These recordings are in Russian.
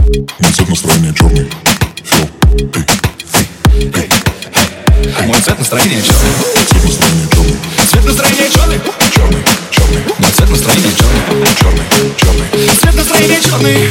Мой цвет настроения черный. Фил, эй. Мой цвет настроения черный. Цвет настроения черный. Цвет настроения черный. Черный. Мой цвет настроения черный. Черный. Цвет настроения черный.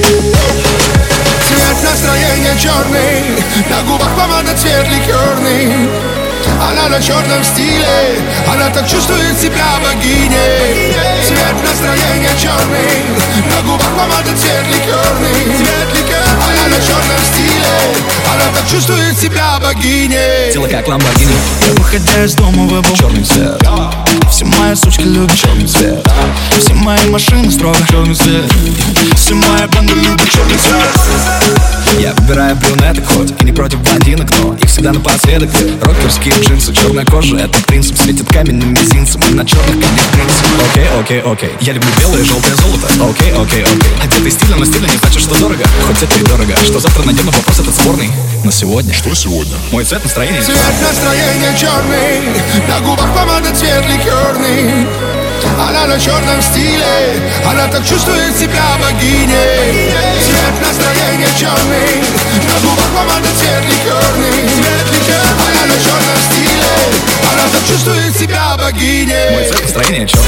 Цвет настроения черный, на губах помада цвет ликерный. Она на черном стиле, она так чувствует себя богиней. Цвет настроения черный, на губах помада цвет ликерный. Она на черном стиле, она так чувствует себя богиней. Тело как ламборгини. Я, выходя из дома, выбрал Черный цвет. все мои сучки любят Черный цвет. все мои машины строго Черный цвет. все мои банды любят черный цвет. Я выбираю брюнеток, хоть и не против блондинок, но их всегда напоследок. Рокерские джинсы, черная кожа, это принцип. Светит каменным мизинцем и на черных как принцип. Окей. Я люблю белое, желтое золото. Окей. Одетый стильно, но стильно не значит, что дорого. Хоть это и дорого. Что завтра найдем, но вопрос этот спорный. Но сегодня Что сегодня? мой цвет настроения. Цвет настроения черный, на губах помада цвет ликерный. Она на черном стиле, она так чувствует себя богиней. Цвет настроения черный, на губах помада цвет ликерный. Она на черном стиле, она так чувствует себя богиней. Мой цвет настроения черный.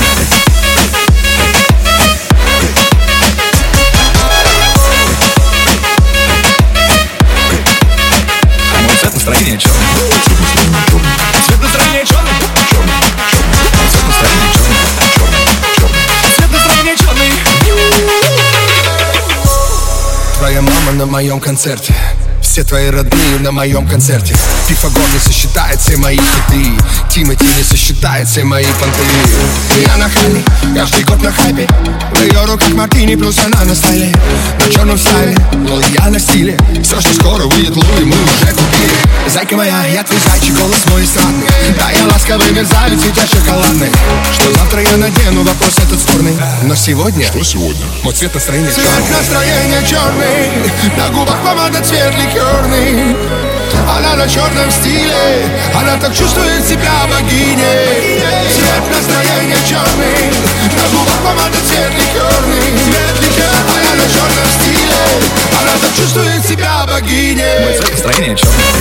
Мой цвет настроения черный. Цвет настроения черный. Цвет настроения черный. Цвет настроения черный. Твоя мама на моем концерте, все твои родные на моем концерте. Пифагор не сосчитает все мои хиты, Тимати не сосчитает все мои понты. Я нахальный, каждый год на хайпе, в ее руках мартини, плюс она на стайле. На черном стайле, но я на стиле. Все, что скоро выйдет, Луи, мы уже купили. Зайка моя, я твой зайчик, голос мой странный. Да, я ласковый мерзавец, и я шоколадный. Что завтра я надену, вопрос этот спорный. Но сегодня, Что сегодня? мой цвет настроения черный. Цвет настроения черный, на губах помада цвет ликерный. Она на черном стиле, она так чувствует себя богиней. Цвет настроения черный, на губах помада цвет ликерный. Она на черном стиле, она так чувствует себя богиней. Мой цвет настроения черный.